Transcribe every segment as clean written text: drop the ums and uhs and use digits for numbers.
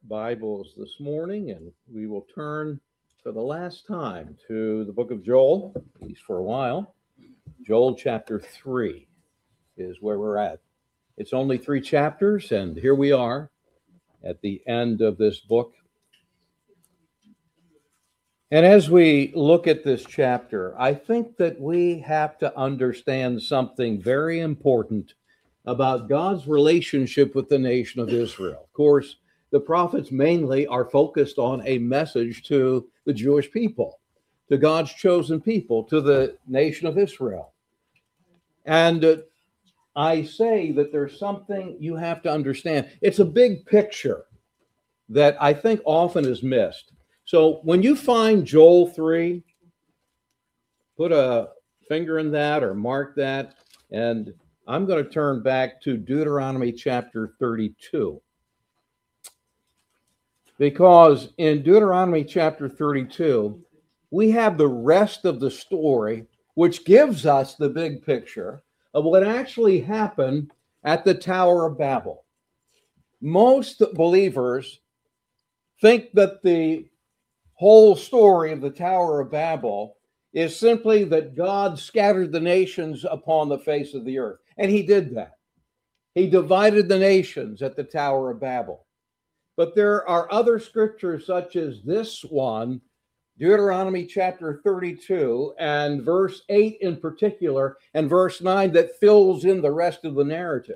Bibles this morning, and we will turn for the last time to the book of Joel, at least for a while. Joel chapter 3 is where we're at. It's only 3 chapters, and here we are at the end of this book. And as we look at this chapter, I think that we have to understand something very important about God's relationship with the nation of Israel. Of course, the prophets mainly are focused on a message to the Jewish people, to God's chosen people, to the nation of Israel. And I say that there's something you have to understand. It's a big picture that I think often is missed. So when you find Joel 3, put a finger in that or mark that, and I'm going to turn back to Deuteronomy chapter 32. Because in Deuteronomy chapter 32, we have the rest of the story, which gives us the big picture of what actually happened at the Tower of Babel. Most believers think that the whole story of the Tower of Babel is simply that God scattered the nations upon the face of the earth. And he did that. He divided the nations at the Tower of Babel. But there are other scriptures such as this one, Deuteronomy chapter 32 and verse 8 in particular, and verse 9 that fills in the rest of the narrative.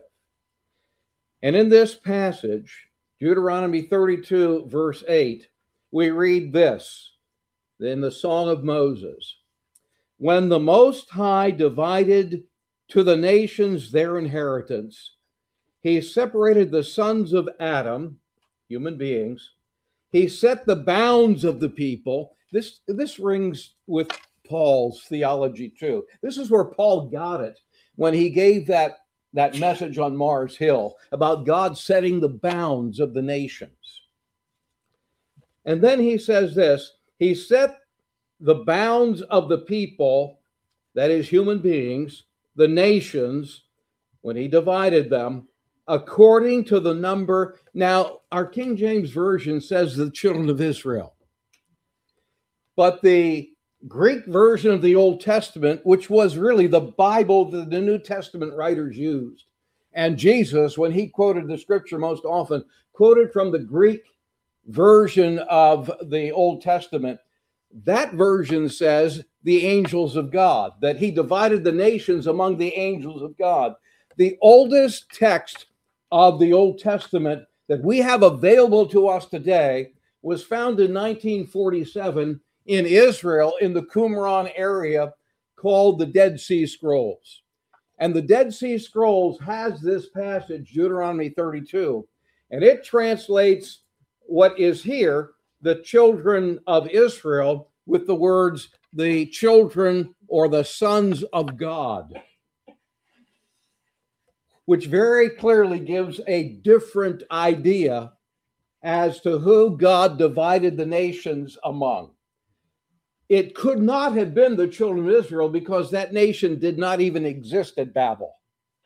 And in this passage, Deuteronomy 32 verse 8, we read this in the Song of Moses. When the Most High divided to the nations their inheritance, he separated the sons of Adam, human beings. He set the bounds of the people. This rings with Paul's theology too. This is where Paul got it when he gave that message on Mars Hill about God setting the bounds of the nations. And then he says this, he set the bounds of the people, that is human beings, the nations, when he divided them, according to the number. Now, our King James Version says the children of Israel. But the Greek version of the Old Testament, which was really the Bible that the New Testament writers used, and Jesus, when he quoted the scripture most often, quoted from the Greek version of the Old Testament. That version says the angels of God, that he divided the nations among the angels of God. The oldest text of the Old Testament that we have available to us today was found in 1947 in Israel in the Qumran area called the Dead Sea Scrolls. And the Dead Sea Scrolls has this passage, Deuteronomy 32, and it translates what is here, the children of Israel, with the words, the children or the sons of God, which very clearly gives a different idea as to who God divided the nations among. It could not have been the children of Israel because that nation did not even exist at Babel.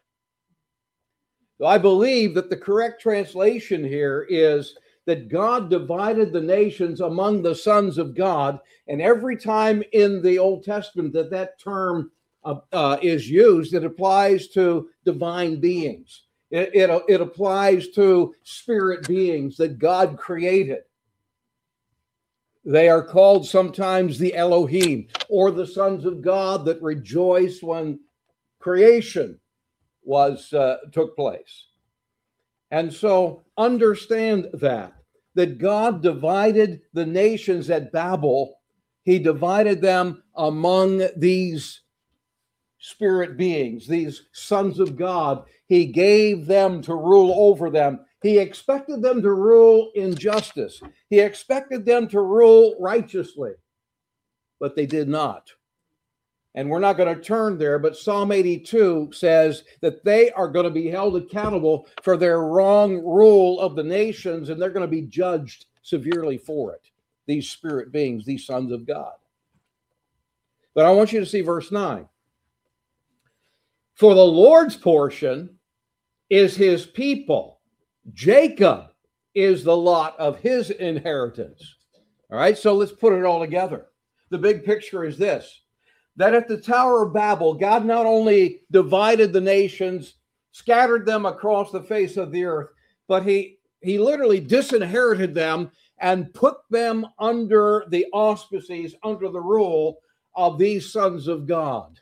So I believe that the correct translation here is that God divided the nations among the sons of God. And every time in the Old Testament that term is used, it applies to divine beings. It applies to spirit beings that God created. They are called sometimes the Elohim, or the sons of God that rejoice when creation took place. And so understand that God divided the nations at Babel. He divided them among these spirit beings, these sons of God. He gave them to rule over them. He expected them to rule in justice. He expected them to rule righteously, but they did not. And we're not going to turn there, but Psalm 82 says that they are going to be held accountable for their wrong rule of the nations, and they're going to be judged severely for it, these spirit beings, these sons of God. But I want you to see verse 9. For the Lord's portion is his people. Jacob is the lot of his inheritance. All right, so let's put it all together. The big picture is this, that at the Tower of Babel, God not only divided the nations, scattered them across the face of the earth, but he literally disinherited them and put them under the auspices, under the rule of these sons of God.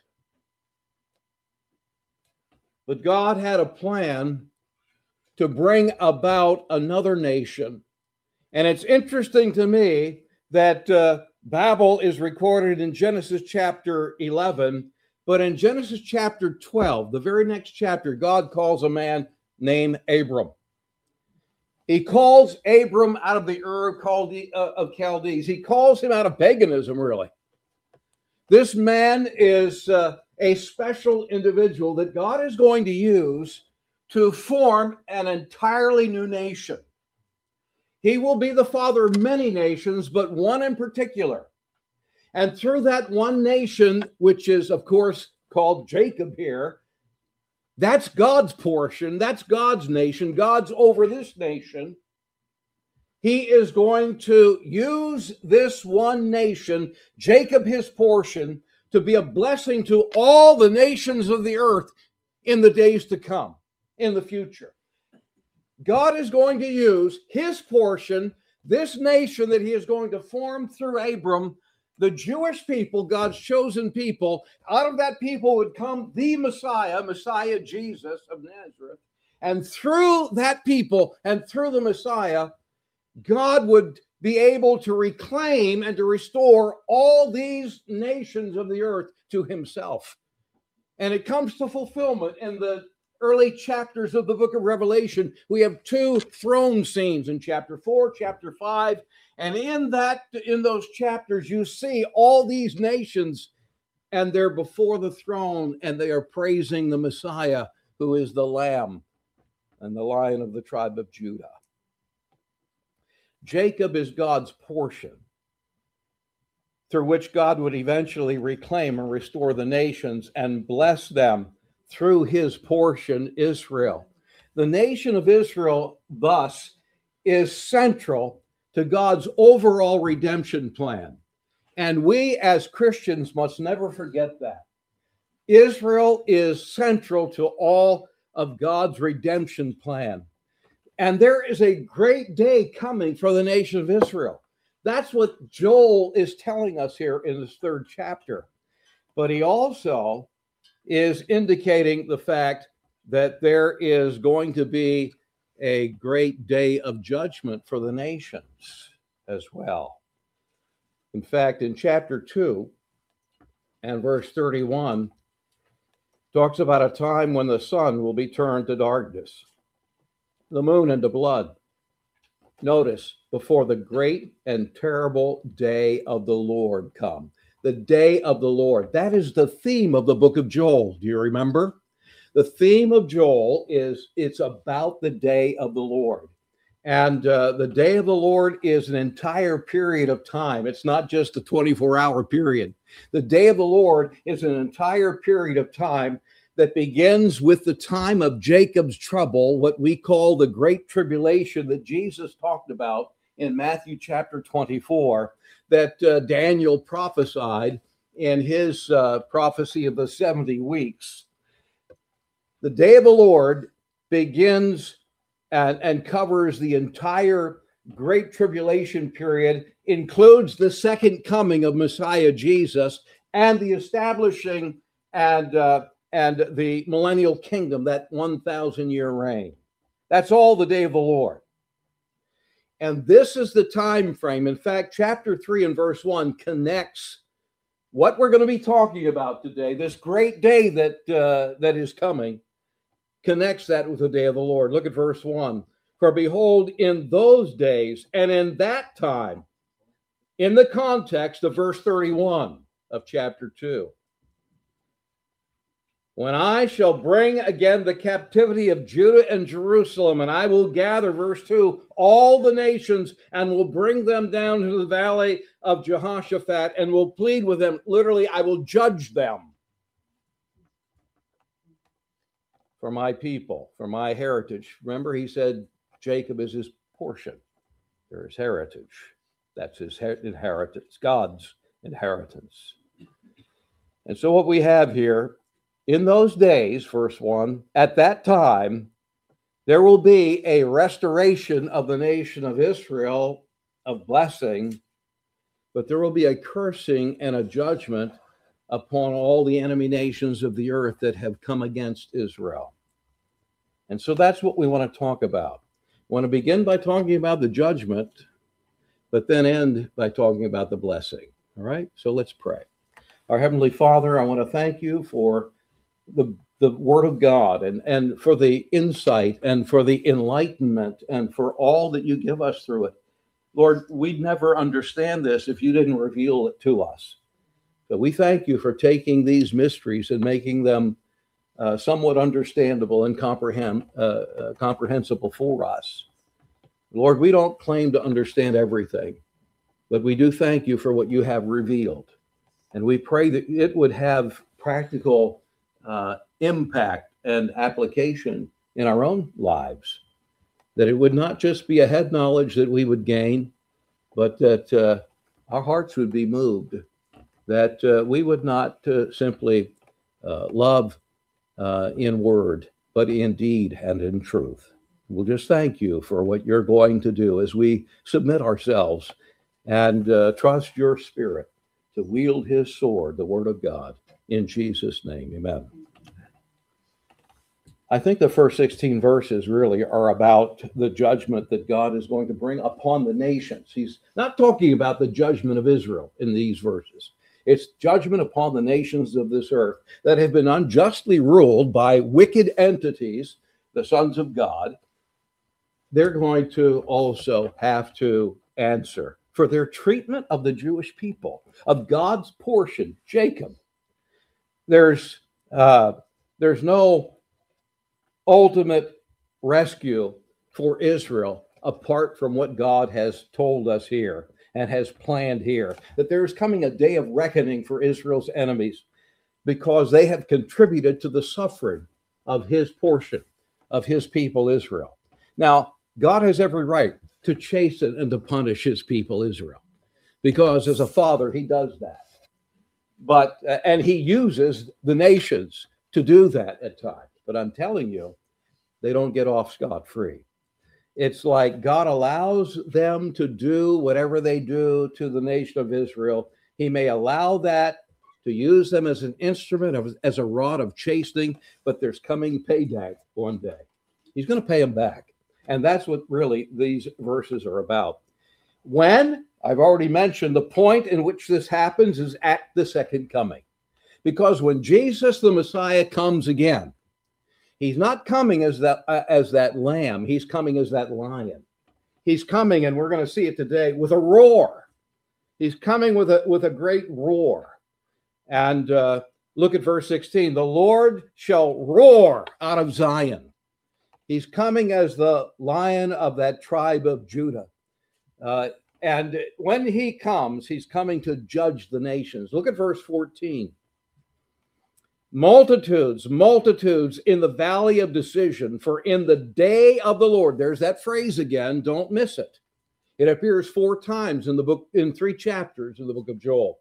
But God had a plan to bring about another nation. And it's interesting to me that Babel is recorded in Genesis chapter 11, but in Genesis chapter 12, the very next chapter, God calls a man named Abram. He calls Abram out of the Ur of Chaldees. He calls him out of paganism, really. This man is a special individual that God is going to use to form an entirely new nation. He will be the father of many nations, but one in particular. And through that one nation, which is, of course, called Jacob here, that's God's portion. That's God's nation. God's over this nation. He is going to use this one nation, Jacob, his portion, to be a blessing to all the nations of the earth in the days to come, in the future. God is going to use his portion, this nation that he is going to form through Abram, the Jewish people, God's chosen people. Out of that people would come the Messiah Jesus of Nazareth. And through that people and through the Messiah, God would be able to reclaim and to restore all these nations of the earth to himself. And it comes to fulfillment in the early chapters of the book of Revelation. We have two throne scenes in chapter 4, chapter 5. And in those chapters, you see all these nations, and they're before the throne, and they are praising the Messiah, who is the Lamb and the Lion of the tribe of Judah. Jacob is God's portion, through which God would eventually reclaim and restore the nations and bless them through his portion, Israel. The nation of Israel, thus, is central to God's overall redemption plan. And we as Christians must never forget that. Israel is central to all of God's redemption plan. And there is a great day coming for the nation of Israel. That's what Joel is telling us here in this third chapter. But he also is indicating the fact that there is going to be a great day of judgment for the nations as well. In fact, in chapter 2 and verse 31, talks about a time when the sun will be turned to darkness, the moon into blood. Notice, before the great and terrible day of the Lord come. The day of the Lord. That is the theme of the book of Joel. Do you remember? The theme of Joel is it's about the day of the Lord. And the day of the Lord is an entire period of time. It's not just a 24-hour period. The day of the Lord is an entire period of time that begins with the time of Jacob's trouble, what we call the Great Tribulation that Jesus talked about in Matthew chapter 24, that Daniel prophesied in his prophecy of the 70 weeks. The day of the Lord begins and covers the entire Great Tribulation period, includes the second coming of Messiah Jesus and the establishing and the millennial kingdom, that 1,000-year reign. That's all the day of the Lord. And this is the time frame. In fact, chapter 3 and verse 1 connects what we're going to be talking about today, this great day that is coming, connects that with the day of the Lord. Look at verse 1. For behold, in those days and in that time, in the context of verse 31 of chapter 2, when I shall bring again the captivity of Judah and Jerusalem, and I will gather, verse 2, all the nations, and will bring them down to the valley of Jehoshaphat, and will plead with them. Literally, I will judge them for my people, for my heritage. Remember, he said Jacob is his portion. They're his heritage. That's his inheritance, God's inheritance. And so what we have here, in those days, verse 1, at that time, there will be a restoration of the nation of Israel, of blessing, but there will be a cursing and a judgment upon all the enemy nations of the earth that have come against Israel. And so that's what we want to talk about. We want to begin by talking about the judgment, but then end by talking about the blessing. All right? So let's pray. Our Heavenly Father, I want to thank you for the Word of God and for the insight and for the enlightenment and for all that you give us through it. Lord, we'd never understand this if you didn't reveal it to us. So we thank you for taking these mysteries and making them somewhat understandable and comprehensible for us. Lord, we don't claim to understand everything, but we do thank you for what you have revealed. And we pray that it would have practical impact and application in our own lives, that it would not just be a head knowledge that we would gain, but that our hearts would be moved, that we would not simply love in word, but in deed and in truth. We'll just thank you for what you're going to do as we submit ourselves and trust your Spirit to wield his sword, the Word of God. In Jesus' name, amen. I think the first 16 verses really are about the judgment that God is going to bring upon the nations. He's not talking about the judgment of Israel in these verses. It's judgment upon the nations of this earth that have been unjustly ruled by wicked entities, the sons of God. They're going to also have to answer for their treatment of the Jewish people, of God's portion, Jacob. There's no ultimate rescue for Israel apart from what God has told us here and has planned here, that there is coming a day of reckoning for Israel's enemies because they have contributed to the suffering of his portion, of his people Israel. Now, God has every right to chasten and to punish his people Israel, because as a father, he does that. But and he uses the nations to do that at times. But I'm telling you, they don't get off scot-free. It's like God allows them to do whatever they do to the nation of Israel. He may allow that to use them as an instrument, as a rod of chastening, but there's coming payday one day. He's going to pay them back. And that's what really these verses are about. When, I've already mentioned, the point in which this happens is at the second coming. Because when Jesus, the Messiah, comes again, he's not coming as that lamb. He's coming as that lion. He's coming, and we're going to see it today, with a roar. He's coming with a great roar. And look at verse 16. The Lord shall roar out of Zion. He's coming as the lion of that tribe of Judah. And when he comes, he's coming to judge the nations. Look at verse 14. Multitudes, multitudes in the valley of decision, for in the day of the Lord, there's that phrase again, don't miss it. It appears 4 times in the book, in 3 chapters of the book of Joel.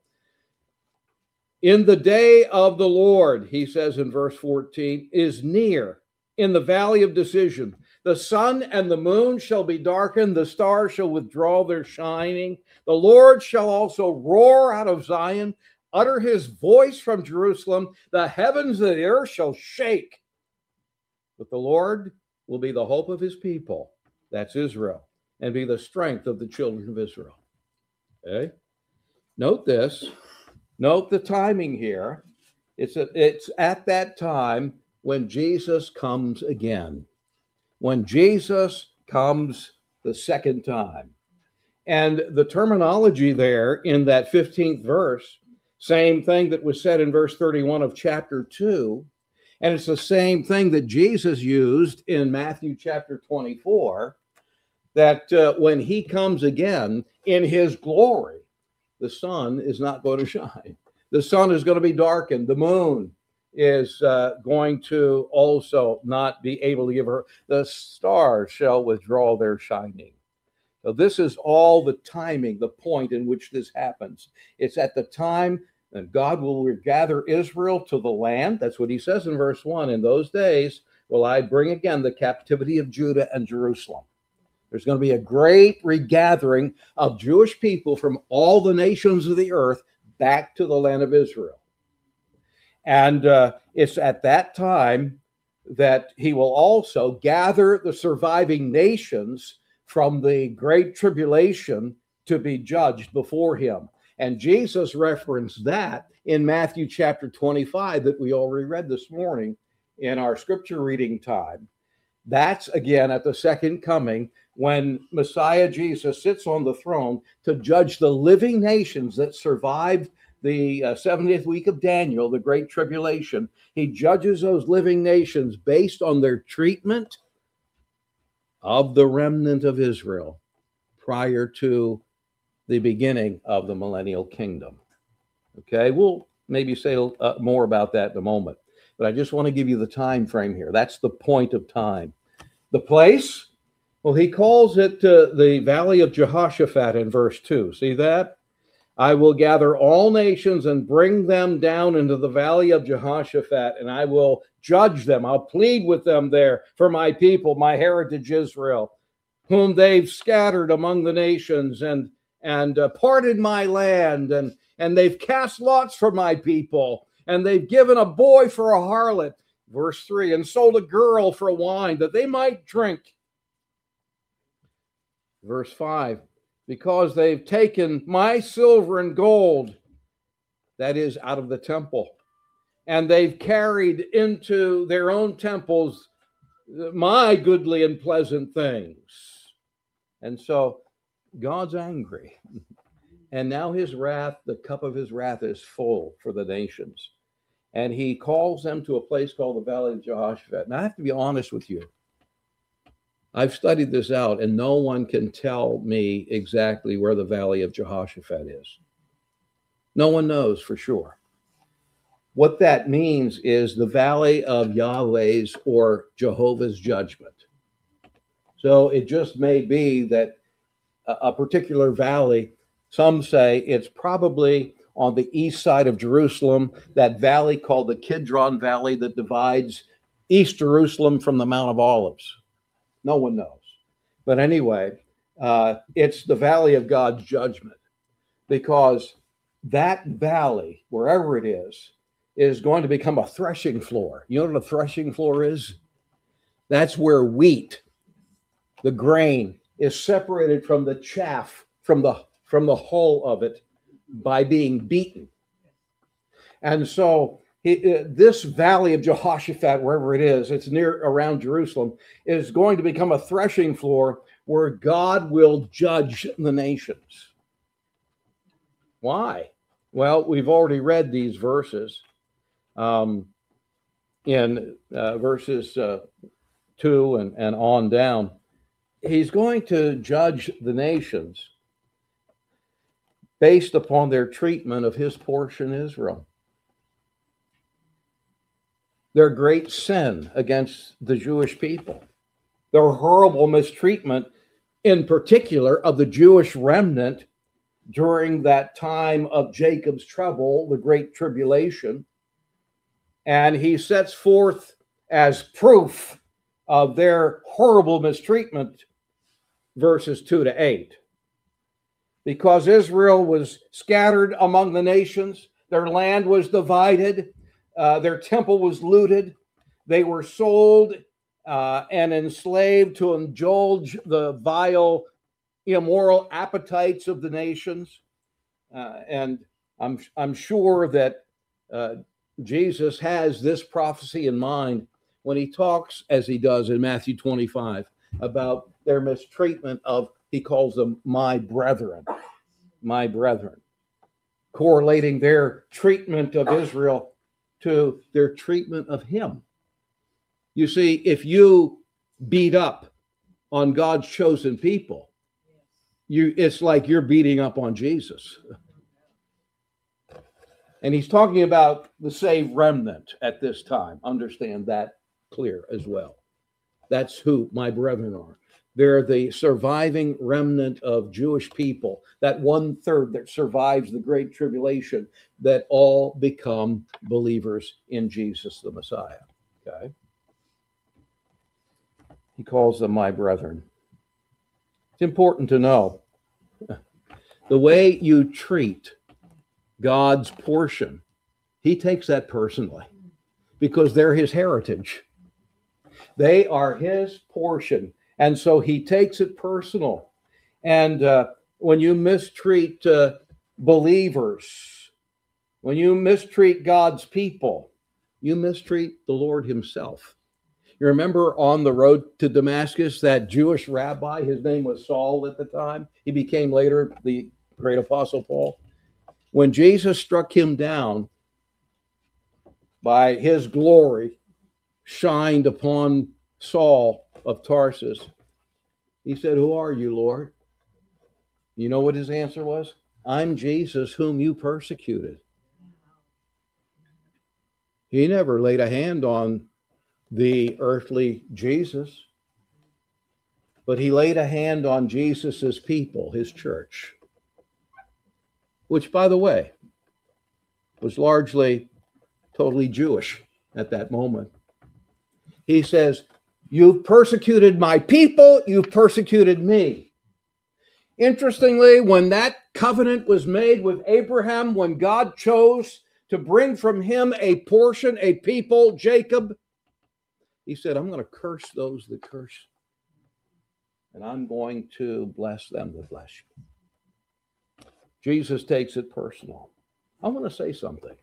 In the day of the Lord, he says in verse 14, is near in the valley of decision. The sun and the moon shall be darkened, the stars shall withdraw their shining. The Lord shall also roar out of Zion, utter his voice from Jerusalem. The heavens and the earth shall shake. But the Lord will be the hope of his people, that's Israel, and be the strength of the children of Israel. Okay? Note this. Note the timing here. It's at that time when Jesus comes again. When Jesus comes the second time. And the terminology there in that 15th verse, same thing that was said in verse 31 of chapter 2, and it's the same thing that Jesus used in Matthew chapter 24, that when he comes again in his glory, the sun is not going to shine. The sun is going to be darkened. The moon is going to also not be able to give her. The stars shall withdraw their shining. So this is all the timing, the point in which this happens. It's at the time that God will gather Israel to the land. That's what he says in verse 1. In those days will I bring again the captivity of Judah and Jerusalem. There's going to be a great regathering of Jewish people from all the nations of the earth back to the land of Israel. And it's at that time that he will also gather the surviving nations from the great tribulation to be judged before him. And Jesus referenced that in Matthew chapter 25 that we already read this morning in our scripture reading time. That's again at the second coming, when Messiah Jesus sits on the throne to judge the living nations that survived the 70th week of Daniel, the Great Tribulation. He judges those living nations based on their treatment of the remnant of Israel prior to the beginning of the millennial kingdom. Okay, we'll maybe say more about that in a moment, but I just want to give you the time frame here. That's the point of time. The place, well, he calls it the Valley of Jehoshaphat in verse 2. See that? I will gather all nations and bring them down into the Valley of Jehoshaphat, and I will judge them. I'll plead with them there for my people, my heritage Israel, whom they've scattered among the nations and parted my land, and they've cast lots for my people, and they've given a boy for a harlot, verse 3, and sold a girl for wine that they might drink. Verse 5, because they've taken my silver and gold, that is, out of the temple, and they've carried into their own temples my goodly and pleasant things. And so God's angry. And now his wrath, the cup of his wrath is full for the nations. And he calls them to a place called the Valley of Jehoshaphat. Now I have to be honest with you. I've studied this out, and no one can tell me exactly where the Valley of Jehoshaphat is. No one knows for sure. What that means is the Valley of Yahweh's or Jehovah's judgment. So it just may be that a particular valley, some say it's probably on the east side of Jerusalem, that valley called the Kidron Valley that divides East Jerusalem from the Mount of Olives. No one knows. But anyway, it's the valley of God's judgment, because that valley, wherever it is going to become a threshing floor. You know what a threshing floor is? That's where wheat, the grain, is separated from the chaff, from the hull of it by being beaten. And so this Valley of Jehoshaphat, wherever it is, it's near around Jerusalem, is going to become a threshing floor where God will judge the nations. Why? Well, we've already read these verses in verses 2 and on down. He's going to judge the nations based upon their treatment of his portion, Israel. Their great sin against the Jewish people, their horrible mistreatment, in particular, of the Jewish remnant during that time of Jacob's trouble, the Great Tribulation. And he sets forth as proof of their horrible mistreatment verses 2 to 8. Because Israel was scattered among the nations, their land was divided, their temple was looted, they were sold and enslaved to indulge the vile, immoral appetites of the nations. And I'm sure that Jesus has this prophecy in mind when he talks, as he does in Matthew 25, about their mistreatment of, he calls them my brethren, correlating their treatment of Israel to their treatment of him. You see, if you beat up on God's chosen people, it's like you're beating up on Jesus. And he's talking about the saved remnant at this time. Understand that clear as well. That's who my brethren are. They're the surviving remnant of Jewish people, that 1/3 that survives the Great Tribulation, that all become believers in Jesus the Messiah. Okay? He calls them my brethren. It's important to know the way you treat God's portion, he takes that personally because they're his heritage. They are his portion. And so he takes it personal. And when you mistreat believers, when you mistreat God's people, you mistreat the Lord himself. You remember on the road to Damascus, that Jewish rabbi, his name was Saul at the time. He became later the great apostle Paul. When Jesus struck him down, by his glory shined upon Saul of Tarsus, he said, "Who are you, Lord?" You know what his answer was? "I'm Jesus whom you persecuted." He never laid a hand on the earthly Jesus, but he laid a hand on Jesus's people, his church, which, by the way, was largely totally Jewish at that moment. He says, "You've persecuted my people, you've persecuted me." Interestingly, when that covenant was made with Abraham, when God chose to bring from him a portion, a people, Jacob, he said, "I'm going to curse those that curse, and I'm going to bless them that bless you." Jesus takes it personal. I want to say something.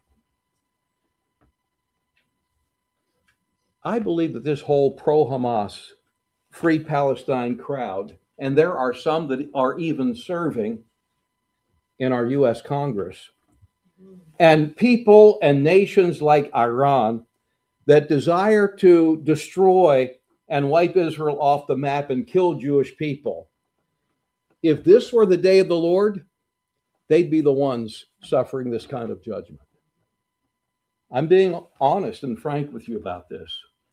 I believe that this whole pro-Hamas, free Palestine crowd, and there are some that are even serving in our U.S. Congress, and people and nations like Iran that desire to destroy and wipe Israel off the map and kill Jewish people. If this were the day of the Lord, they'd be the ones suffering this kind of judgment. I'm being honest and frank with you about this.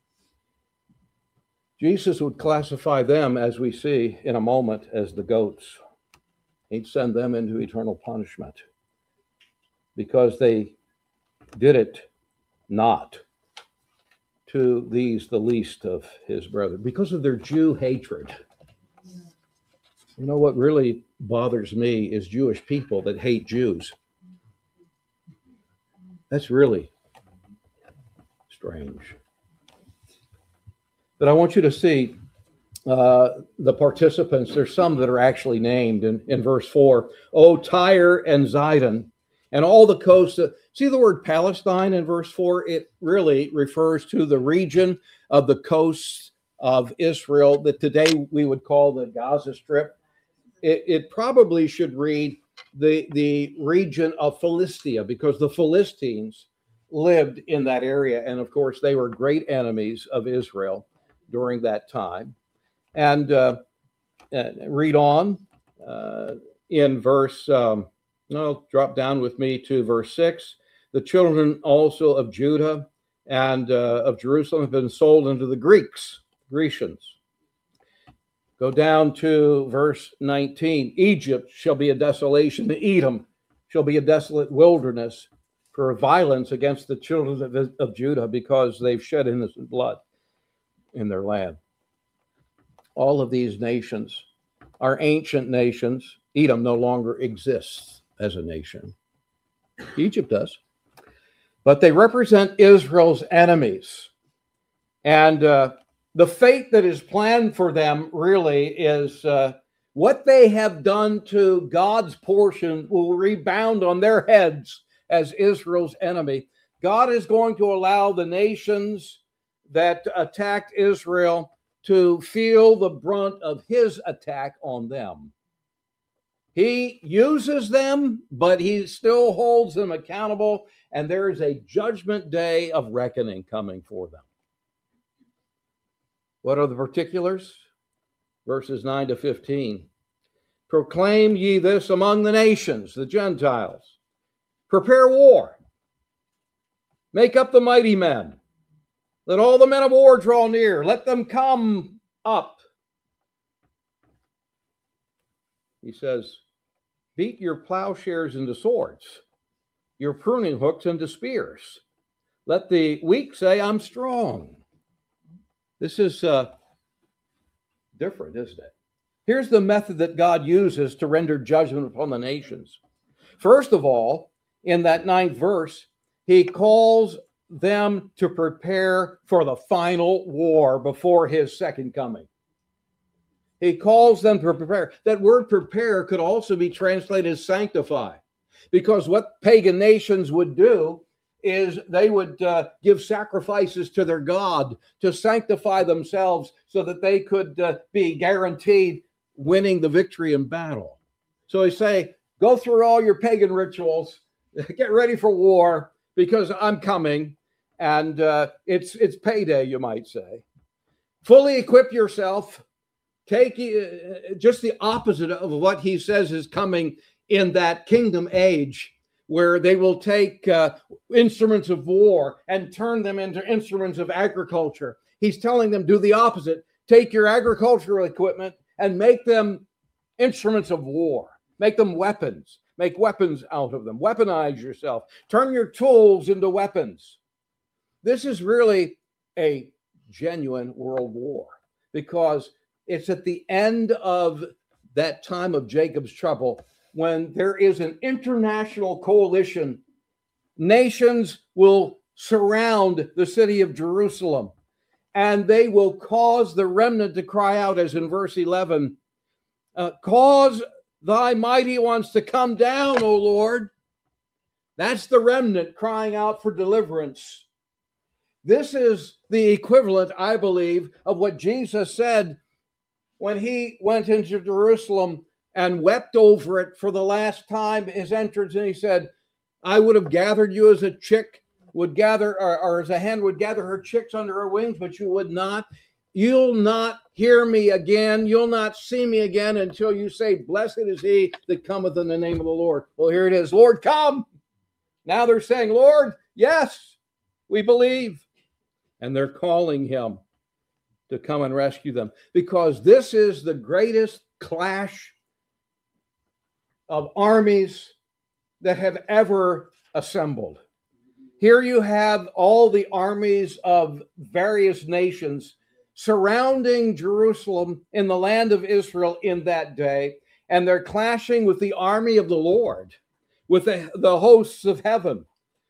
Jesus would classify them, as we see in a moment, as the goats. He'd send them into eternal punishment because they did it not to these, the least of his brethren, because of their Jew hatred. You know what really bothers me is Jewish people that hate Jews. That's really strange. But I want you to see the participants. There's some that are actually named in verse 4. "O Tyre and Zidon, and all the coasts." See the word Palestine in verse 4? It really refers to the region of the coasts of Israel that today we would call the Gaza Strip. It probably should read the region of Philistia, because the Philistines lived in that area. And of course, they were great enemies of Israel during that time. And read on in verse, drop down with me to verse 6. "The children also of Judah and of Jerusalem have been sold into the Grecians." Go down to verse 19. "Egypt shall be a desolation, Edom shall be a desolate wilderness for violence against the children of Judah, because they've shed innocent blood in their land." All of these nations are ancient nations. Edom no longer exists as a nation. Egypt does. But they represent Israel's enemies. And the fate that is planned for them really is what they have done to God's portion will rebound on their heads as Israel's enemy. God is going to allow the nations that attacked Israel to feel the brunt of his attack on them. He uses them, but he still holds them accountable, and there is a judgment day of reckoning coming for them. What are the particulars? Verses 9 to 15. "Proclaim ye this among the nations," the Gentiles. "Prepare war. Make up the mighty men. Let all the men of war draw near. Let them come up. He says, beat your plowshares into swords, your pruning hooks into spears. Let the weak say, I'm strong. This is different, isn't it? Here's the method that God uses to render judgment upon the nations. First of all, in that 9th verse, he calls them to prepare for the final war before his second coming. He calls them to prepare. That word prepare could also be translated as sanctify, because what pagan nations would do is they would give sacrifices to their God to sanctify themselves so that they could be guaranteed winning the victory in battle. So he say, go through all your pagan rituals, get ready for war, because I'm coming, and it's payday, you might say. Fully equip yourself. Take just the opposite of what he says is coming in that kingdom age, where they will take instruments of war and turn them into instruments of agriculture. He's telling them, do the opposite. Take your agricultural equipment and make them instruments of war. Make them weapons. Make weapons out of them. Weaponize yourself. Turn your tools into weapons. This is really a genuine world war, because it's at the end of that time of Jacob's trouble when there is an international coalition. Nations will surround the city of Jerusalem, and they will cause the remnant to cry out, as in verse 11, cause thy mighty ones to come down, O Lord. That's the remnant crying out for deliverance. This is the equivalent, I believe, of what Jesus said when he went into Jerusalem and wept over it for the last time, his entrance, and he said, I would have gathered you as a chick would gather, or as a hen would gather her chicks under her wings, but you would not. You'll not hear me again. You'll not see me again until you say, blessed is he that cometh in the name of the Lord. Well, here it is. Lord, come. Now they're saying, Lord, yes, we believe. And they're calling him to come and rescue them, because this is the greatest clash of armies that have ever assembled. Here you have all the armies of various nations surrounding Jerusalem in the land of Israel in that day, and they're clashing with the army of the Lord, with the hosts of heaven,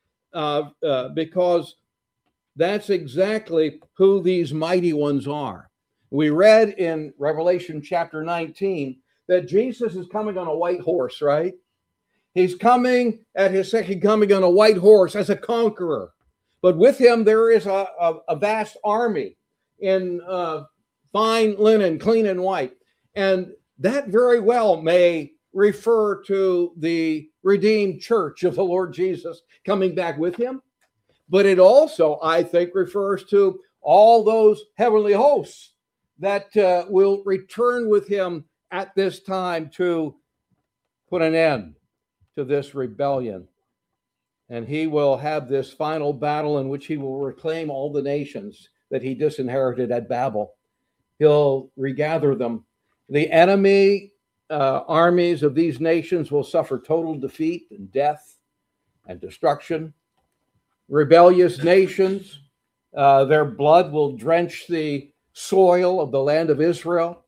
because that's exactly who these mighty ones are. We read in Revelation chapter 19 that Jesus is coming on a white horse, right? He's coming at his second coming on a white horse as a conqueror. But with him, there is a vast army in fine linen, clean and white. And that very well may refer to the redeemed church of the Lord Jesus coming back with him. But it also, I think, refers to all those heavenly hosts that will return with him at this time to put an end to this rebellion. And he will have this final battle in which he will reclaim all the nations that he disinherited at Babel. He'll regather them. The enemy armies of these nations will suffer total defeat and death and destruction. Rebellious nations, their blood will drench the soil of the land of Israel.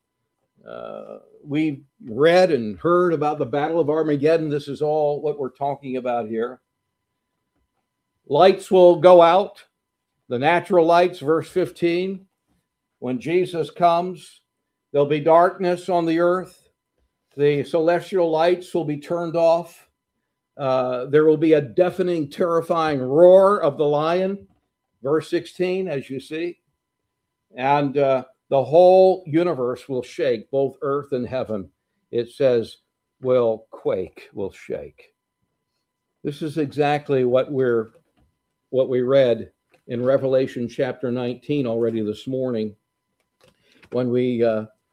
We read and heard about the Battle of Armageddon. This is all what we're talking about here. Lights will go out, the natural lights, verse 15. When Jesus comes, there'll be darkness on the earth. The celestial lights will be turned off. There will be a deafening, terrifying roar of the lion, verse 16, as you see. And the whole universe will shake, both earth and heaven. It says, will quake, will shake. This is exactly what we read in Revelation chapter 19 already this morning, when we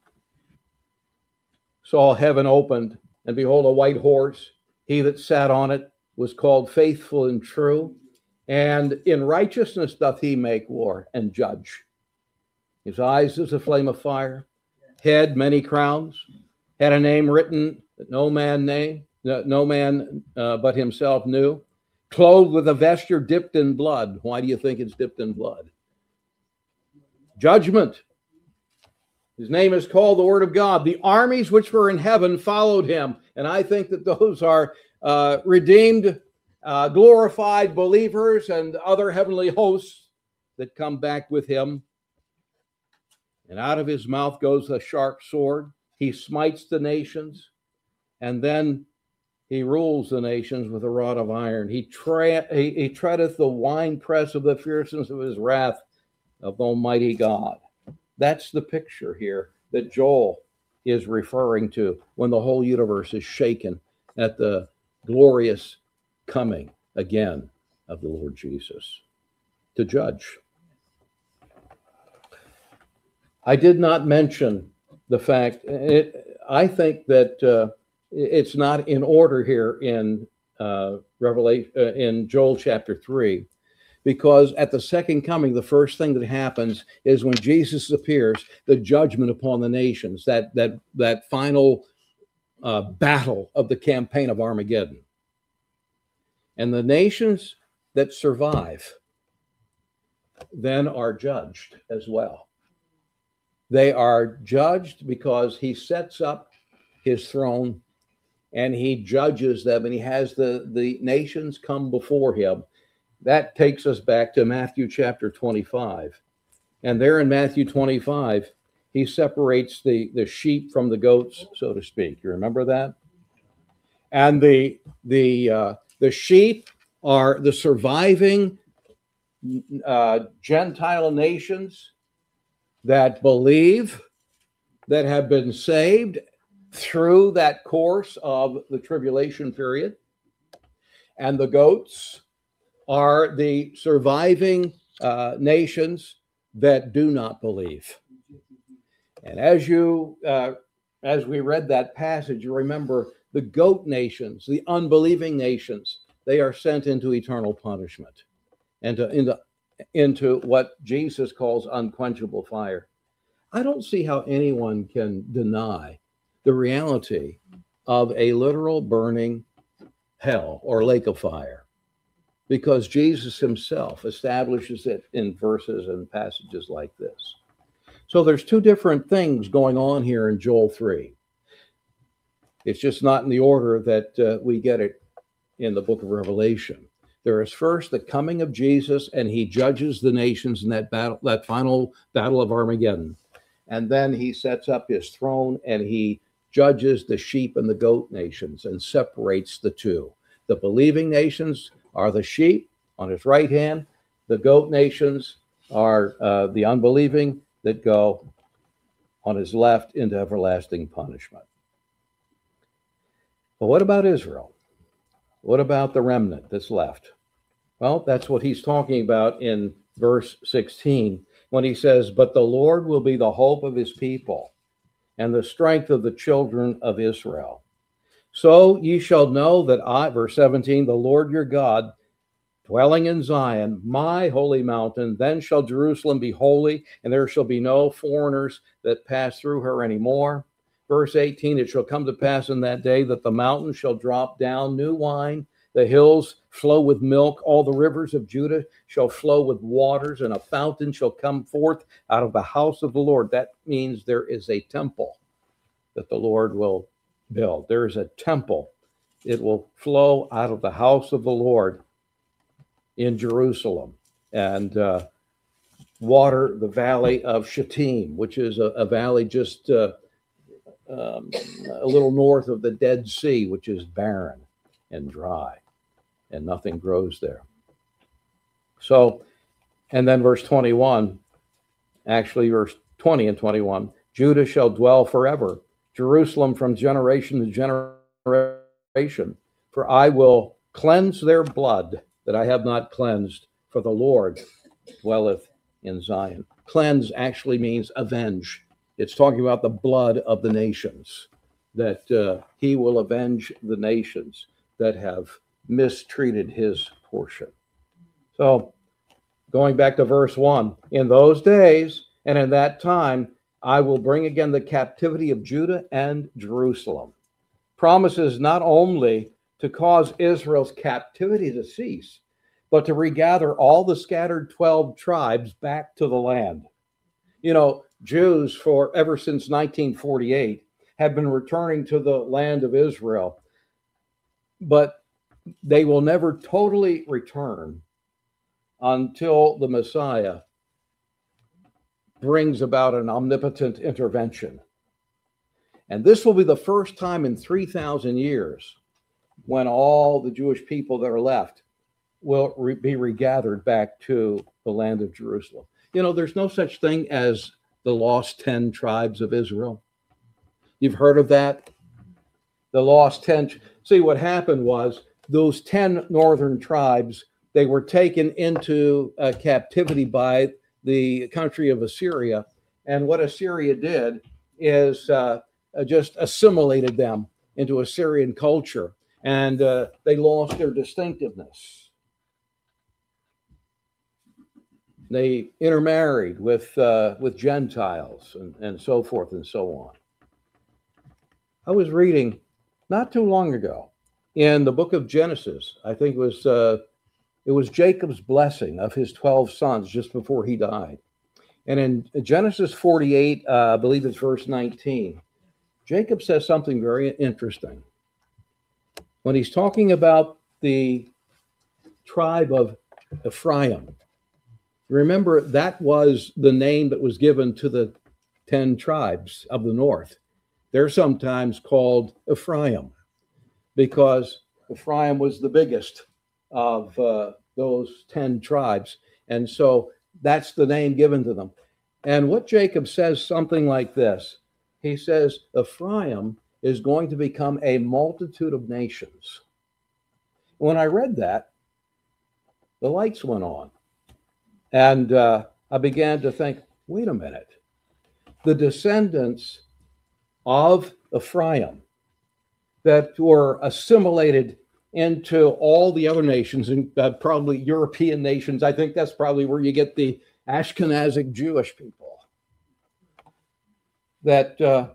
saw heaven opened, and behold, a white horse. He that sat on it was called Faithful and True, and in righteousness doth he make war and judge. His eyes is a flame of fire, head many crowns. had a name written that no man but himself knew, clothed with a vesture dipped in blood. Why do you think it's dipped in blood? Judgment. His name is called the Word of God. The armies which were in heaven followed him. And I think that those are redeemed, glorified believers and other heavenly hosts that come back with him. And out of his mouth goes a sharp sword. He smites the nations, and then he rules the nations with a rod of iron. He treadeth the winepress of the fierceness of his wrath of the Almighty God. That's the picture here that Joel is referring to when the whole universe is shaken at the glorious coming again of the Lord Jesus to judge. I did not mention the fact, I think that it's not in order here in Revelation, in Joel chapter 3, because at the second coming, the first thing that happens is when Jesus appears, the judgment upon the nations, that final battle of the campaign of Armageddon. And the nations that survive then are judged as well. They are judged because he sets up his throne and he judges them, and he has the nations come before him. That takes us back to Matthew chapter 25. And there in Matthew 25, he separates the sheep from the goats, so to speak. You remember that? And the sheep are the surviving Gentile nations that believe, that have been saved through that course of the tribulation period. And the goats are the surviving nations that do not believe. And as we read that passage, you remember the goat nations, the unbelieving nations, they are sent into eternal punishment and into what Jesus calls unquenchable fire. I don't see how anyone can deny the reality of a literal burning hell or lake of fire, because Jesus himself establishes it in verses and passages like this. So there's two different things going on here in Joel 3. It's just not in the order that we get it in the book of Revelation. There is first the coming of Jesus, and he judges the nations in that battle, that final battle of Armageddon. And then he sets up his throne and he judges the sheep and the goat nations and separates the two. The believing nations are the sheep on his right hand. The goat nations are the unbelieving that go on his left into everlasting punishment. But what about Israel? What about the remnant that's left? Well, that's what he's talking about in verse 16 when he says, "But the Lord will be the hope of his people and the strength of the children of Israel. So ye shall know that I," verse 17, "the Lord your God, dwelling in Zion, my holy mountain, then shall Jerusalem be holy, and there shall be no foreigners that pass through her anymore." Verse 18, "It shall come to pass in that day that the mountains shall drop down new wine, the hills flow with milk, all the rivers of Judah shall flow with waters, and a fountain shall come forth out of the house of the Lord." That means there is a temple that the Lord will build. There is a temple. It will flow out of the house of the Lord in Jerusalem and water the valley of Shittim, which is a valley just a little north of the Dead Sea, which is barren and dry, and nothing grows there. So, and then verse 21, actually verse 20 and 21, "Judah shall dwell forever, Jerusalem from generation to generation, for I will cleanse their blood that I have not cleansed, for the Lord dwelleth in Zion." Cleanse actually means avenge. It's talking about the blood of the nations, that he will avenge the nations that have mistreated his portion. So going back to verse 1, "In those days and in that time I will bring again the captivity of Judah and Jerusalem. Promises not only to cause Israel's captivity to cease, but to regather all the scattered 12 tribes back to the land. You know, Jews for ever since 1948 have been returning to the land of Israel, but they will never totally return until the Messiah brings about an omnipotent intervention. And this will be the first time in 3,000 years when all the Jewish people that are left will be regathered back to the land of Jerusalem. You know, there's no such thing as the lost 10 tribes of Israel. You've heard of that? The lost 10. See, what happened was those 10 northern tribes, they were taken into captivity by the country of Assyria. And what Assyria did is just assimilated them into Assyrian culture. And they lost their distinctiveness. They intermarried with Gentiles and so forth and so on. I was reading not too long ago in the book of Genesis. I think it was Jacob's blessing of his 12 sons just before he died. And in Genesis 48, I believe it's verse 19, Jacob says something very interesting. When he's talking about the tribe of Ephraim, remember that was the name that was given to the 10 tribes of the north. They're sometimes called Ephraim because Ephraim was the biggest of those 10 tribes. And so that's the name given to them. And what Jacob says something like this. He says, Ephraim is going to become a multitude of nations. When I read that, the lights went on. And I began to think, wait a minute. The descendants of Ephraim that were assimilated into all the other nations, and probably European nations. I think that's probably where you get the Ashkenazic Jewish people. That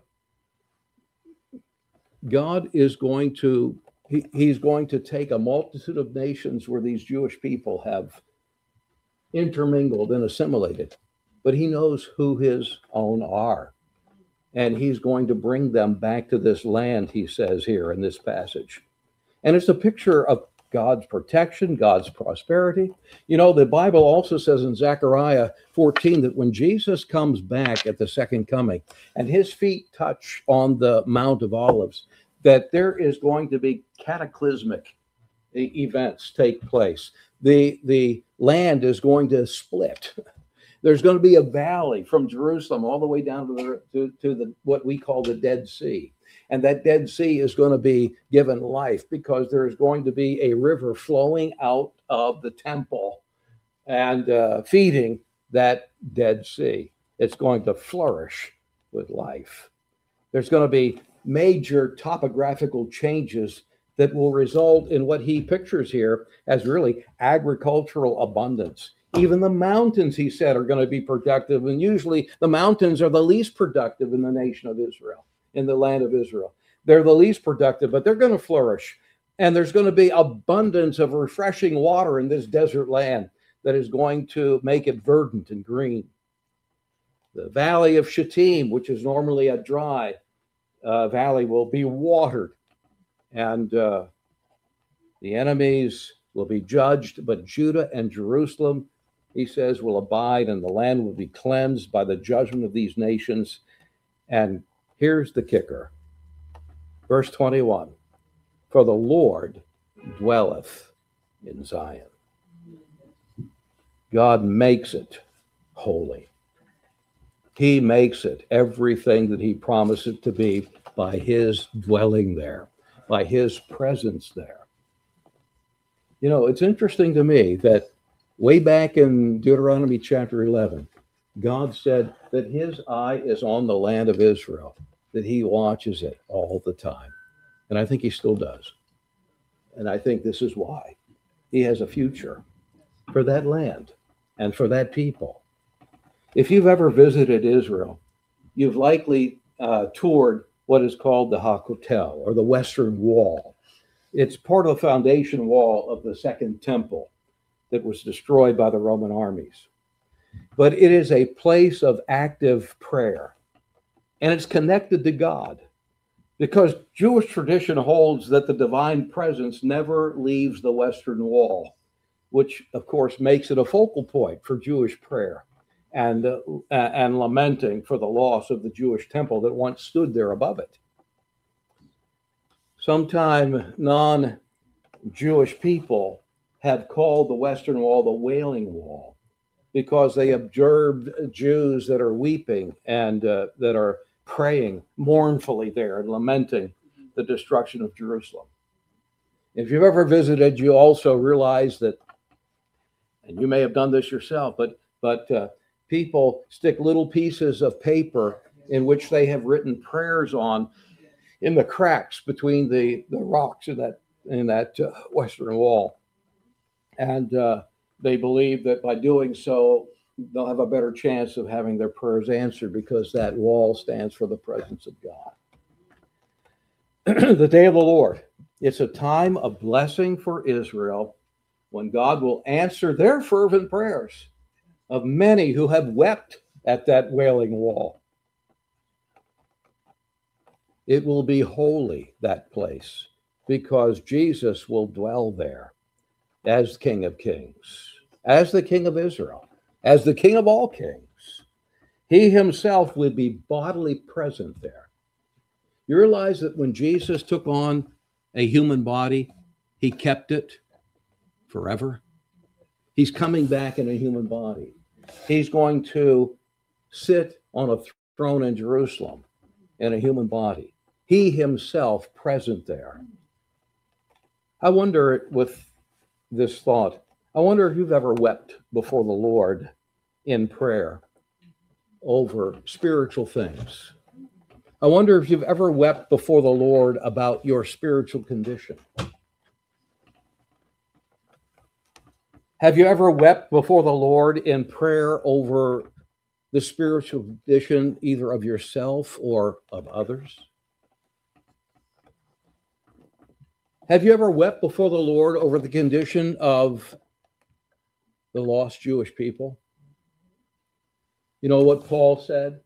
God is going to, he's going to take a multitude of nations where these Jewish people have intermingled and assimilated, but he knows who his own are. And he's going to bring them back to this land, he says here in this passage. And it's a picture of God's protection, God's prosperity. You know, the Bible also says in Zechariah 14 that when Jesus comes back at the second coming and his feet touch on the Mount of Olives, that there is going to be cataclysmic events take place. The land is going to split. There's going to be a valley from Jerusalem all the way down to the what we call the Dead Sea. And that Dead Sea is going to be given life because there is going to be a river flowing out of the temple and feeding that Dead Sea. It's going to flourish with life. There's going to be major topographical changes that will result in what he pictures here as really agricultural abundance. Even the mountains, he said, are going to be productive. And usually the mountains are the least productive in the nation of Israel, in the land of Israel. They're the least productive, but they're going to flourish. And there's going to be abundance of refreshing water in this desert land that is going to make it verdant and green. The valley of Shittim, which is normally a dry valley, will be watered. And the enemies will be judged, but Judah and Jerusalem, he says, will abide, and the land will be cleansed by the judgment of these nations. And here's the kicker. Verse 21, for the Lord dwelleth in Zion. God makes it holy. He makes it everything that he promised it to be by his dwelling there, by his presence there. You know, it's interesting to me that way back in Deuteronomy chapter 11, God said that his eye is on the land of Israel, that he watches it all the time. And I think he still does. And I think this is why he has a future for that land and for that people. If you've ever visited Israel, you've likely toured what is called the Hakotel, or the Western Wall. It's part of the foundation wall of the Second Temple that was destroyed by the Roman armies. But it is a place of active prayer, and it's connected to God, because Jewish tradition holds that the divine presence never leaves the Western Wall, which, of course, makes it a focal point for Jewish prayer and lamenting for the loss of the Jewish temple that once stood there above it. Sometime non-Jewish people have called the Western Wall the Wailing Wall, because they observed Jews that are weeping and that are praying mournfully there and lamenting the destruction of Jerusalem. If you've ever visited, you also realize that, and you may have done this yourself, but people stick little pieces of paper in which they have written prayers on in the cracks between the rocks in that Western Wall. And they believe that by doing so, they'll have a better chance of having their prayers answered, because that wall stands for the presence of God. The day of the Lord. It's a time of blessing for Israel, when God will answer their fervent prayers of many who have wept at that Wailing Wall. It will be holy, that place, because Jesus will dwell there as King of Kings, as the King of Israel, as the King of all kings. He himself would be bodily present there. You realize that when Jesus took on a human body, he kept it forever. He's coming back in a human body. He's going to sit on a throne in Jerusalem in a human body. He himself present there. I wonder, with this thought, I wonder if you've ever wept before the Lord in prayer over spiritual things. I wonder if you've ever wept before the Lord about your spiritual condition. Have you ever wept before the Lord in prayer over the spiritual condition, either of yourself or of others? Have you ever wept before the Lord over the condition of the lost Jewish people? You know what Paul said?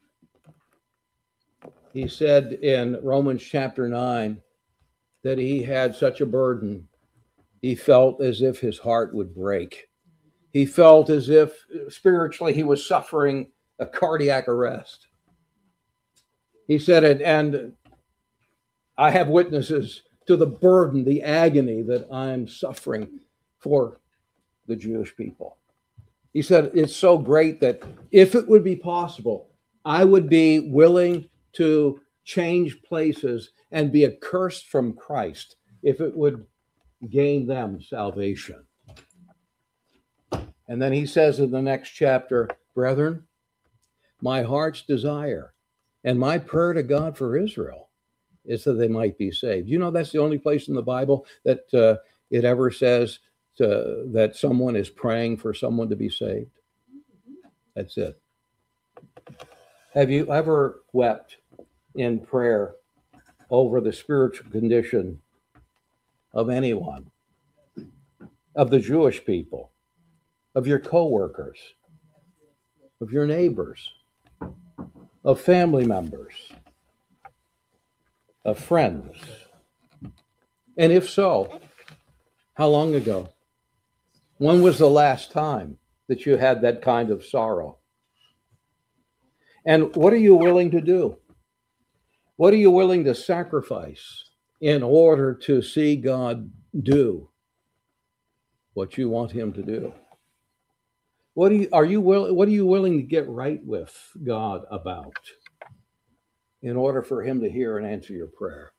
He said in Romans chapter 9 that he had such a burden. He felt as if his heart would break. He felt as if spiritually he was suffering a cardiac arrest. He said it, and I have witnesses to the burden, the agony that I'm suffering for the Jewish people. He said, it's so great that if it would be possible, I would be willing to change places and be accursed from Christ if it would gain them salvation. And then he says in the next chapter, brethren, my heart's desire and my prayer to God for Israel is that they might be saved. You know, that's the only place in the Bible that it ever says that someone is praying for someone to be saved. That's it. Have you ever wept in prayer over the spiritual condition of anyone, of the Jewish people, of your coworkers, of your neighbors, of family members, of friends? And if so, how long ago? When was the last time that you had that kind of sorrow? And what are you willing to do? What are you willing to sacrifice in order to see God do what you want him to do? What are you willing to get right with God about in order for him to hear and answer your prayer?